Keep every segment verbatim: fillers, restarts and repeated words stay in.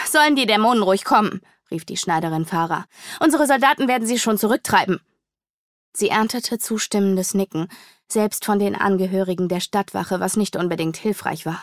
Sollen die Dämonen ruhig kommen, rief die Schneiderin Farah. Unsere Soldaten werden sie schon zurücktreiben. Sie erntete zustimmendes Nicken, selbst von den Angehörigen der Stadtwache, was nicht unbedingt hilfreich war.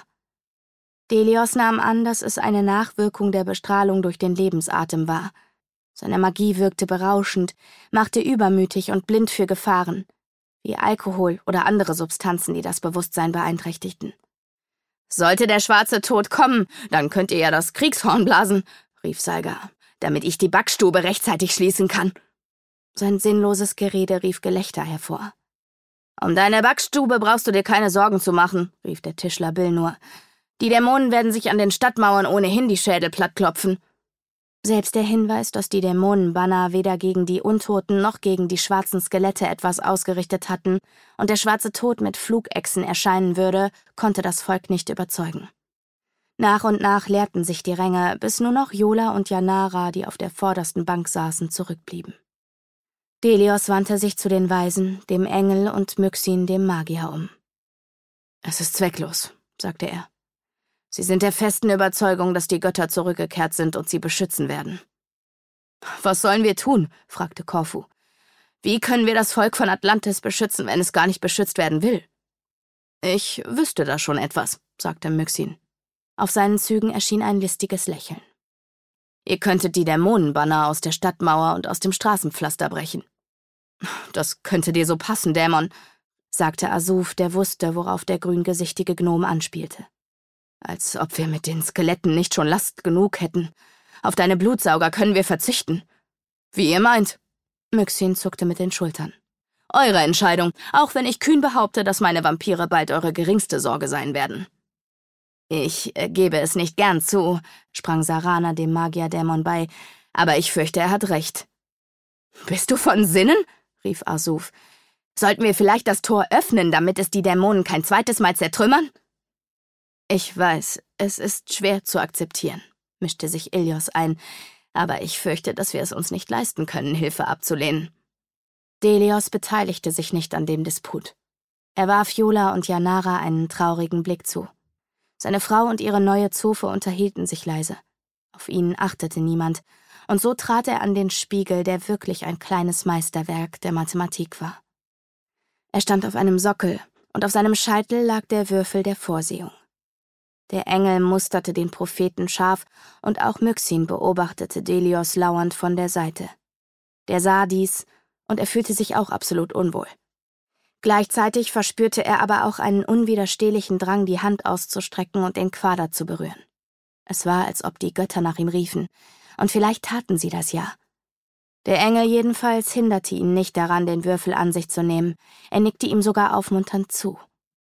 Delios nahm an, dass es eine Nachwirkung der Bestrahlung durch den Lebensatem war. Seine Magie wirkte berauschend, machte übermütig und blind für Gefahren, wie Alkohol oder andere Substanzen, die das Bewusstsein beeinträchtigten. »Sollte der schwarze Tod kommen, dann könnt ihr ja das Kriegshorn blasen«, rief Salga, »damit ich die Backstube rechtzeitig schließen kann.« Sein sinnloses Gerede rief Gelächter hervor. »Um deine Backstube brauchst du dir keine Sorgen zu machen«, rief der Tischler Bill nur. »Die Dämonen werden sich an den Stadtmauern ohnehin die Schädel plattklopfen.« Selbst der Hinweis, dass die Dämonenbanner weder gegen die Untoten noch gegen die schwarzen Skelette etwas ausgerichtet hatten und der schwarze Tod mit Flugechsen erscheinen würde, konnte das Volk nicht überzeugen. Nach und nach leerten sich die Ränge, bis nur noch Yola und Janara, die auf der vordersten Bank saßen, zurückblieben. Delios wandte sich zu den Weisen, dem Engel und Myxin, dem Magier, um. »Es ist zwecklos«, sagte er. »Sie sind der festen Überzeugung, dass die Götter zurückgekehrt sind und sie beschützen werden.« »Was sollen wir tun?« fragte Korfu. »Wie können wir das Volk von Atlantis beschützen, wenn es gar nicht beschützt werden will?« »Ich wüsste da schon etwas«, sagte Myxin. Auf seinen Zügen erschien ein listiges Lächeln. »Ihr könntet die Dämonenbanner aus der Stadtmauer und aus dem Straßenpflaster brechen.« »Das könnte dir so passen, Dämon«, sagte Asuf, der wusste, worauf der grüngesichtige Gnom anspielte. »Als ob wir mit den Skeletten nicht schon Last genug hätten. Auf deine Blutsauger können wir verzichten.« »Wie ihr meint.« Myxin zuckte mit den Schultern. »Eure Entscheidung, auch wenn ich kühn behaupte, dass meine Vampire bald eure geringste Sorge sein werden.« »Ich äh, gebe es nicht gern zu«, sprang Sarana dem Magierdämon bei, »aber ich fürchte, er hat recht.« »Bist du von Sinnen?« rief Asuf. »Sollten wir vielleicht das Tor öffnen, damit es die Dämonen kein zweites Mal zertrümmern?« »Ich weiß, es ist schwer zu akzeptieren«, mischte sich Ilios ein, »aber ich fürchte, dass wir es uns nicht leisten können, Hilfe abzulehnen.« Delios beteiligte sich nicht an dem Disput. Er warf Yola und Janara einen traurigen Blick zu. Seine Frau und ihre neue Zofe unterhielten sich leise. Auf ihn achtete niemand, und so trat er an den Spiegel, der wirklich ein kleines Meisterwerk der Mathematik war. Er stand auf einem Sockel, und auf seinem Scheitel lag der Würfel der Vorsehung. Der Engel musterte den Propheten scharf, und auch Myxin beobachtete Delios lauernd von der Seite. Der sah dies, und er fühlte sich auch absolut unwohl. Gleichzeitig verspürte er aber auch einen unwiderstehlichen Drang, die Hand auszustrecken und den Quader zu berühren. Es war, als ob die Götter nach ihm riefen, und vielleicht taten sie das ja. Der Engel jedenfalls hinderte ihn nicht daran, den Würfel an sich zu nehmen, er nickte ihm sogar aufmunternd zu.